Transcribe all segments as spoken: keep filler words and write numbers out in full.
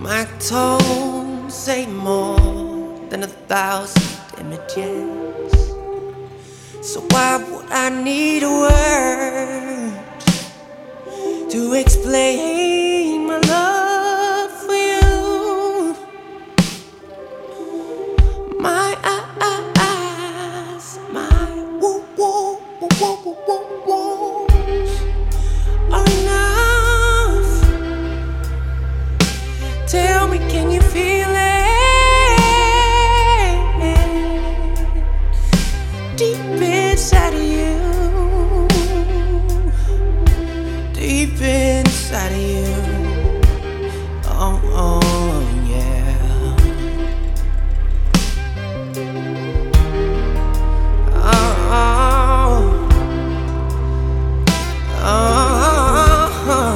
My tones say more than a thousand images. So why would I need words to explain my love for you? My eyes, my woo woo woo woo woo woos are enough. Tell me, can you feel it deep inside of you? Deep inside of you. Oh, oh, yeah. Oh, oh, oh.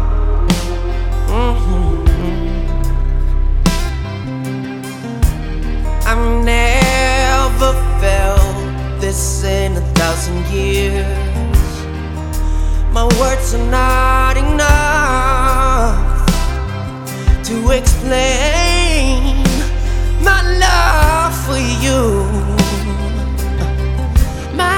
I've never felt this in a thousand years. My words are not enough to explain my love for you. My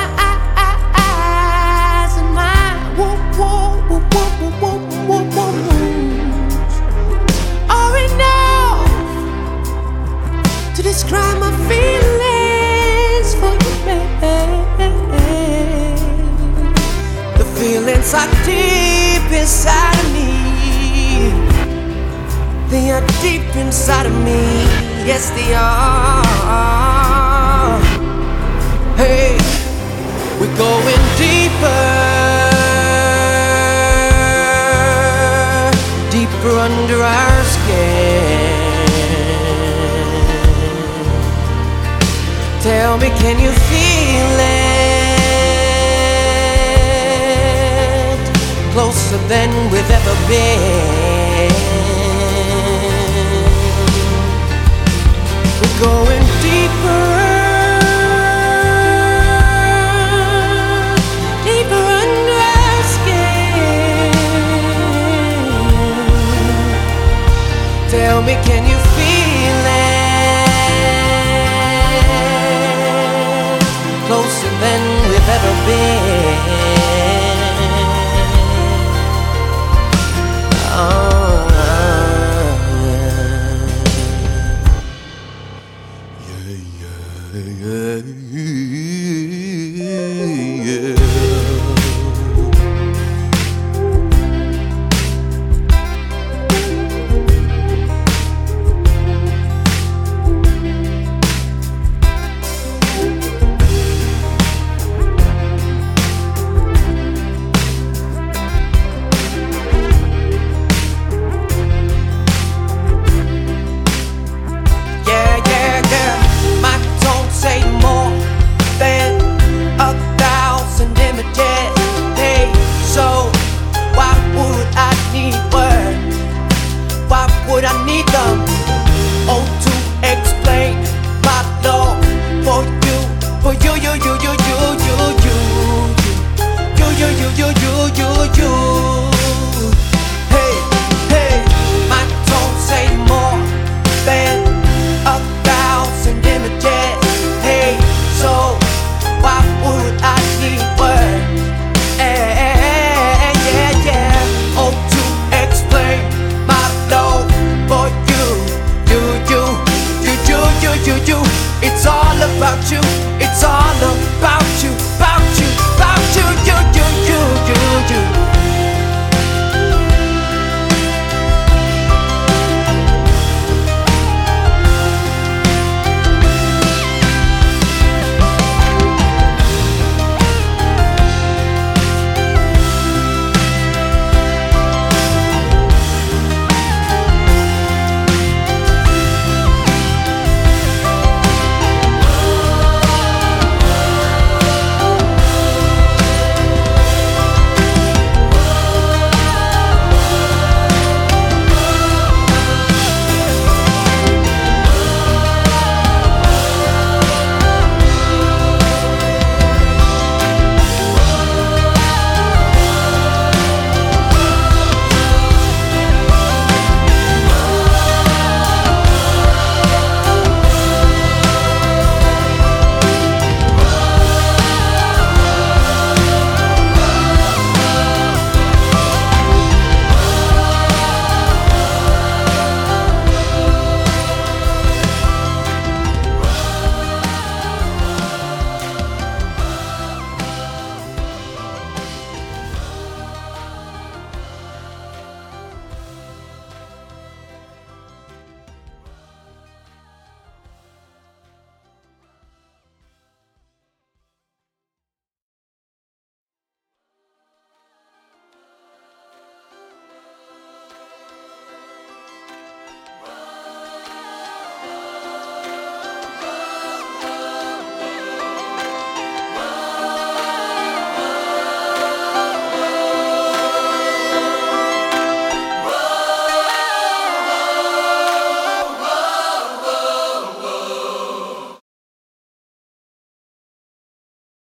eyes and my woo woo woo woo woo woo woo woos are enough to describe my feelings for you, babe. The feelings are deep inside of me. They are deep inside of me. Yes, they are. Hey, we're going deeper, deeper under our skin. Tell me, can you feel it? Closer than we've ever been. We're going deeper, deeper under our skin. Tell me, can you feel it?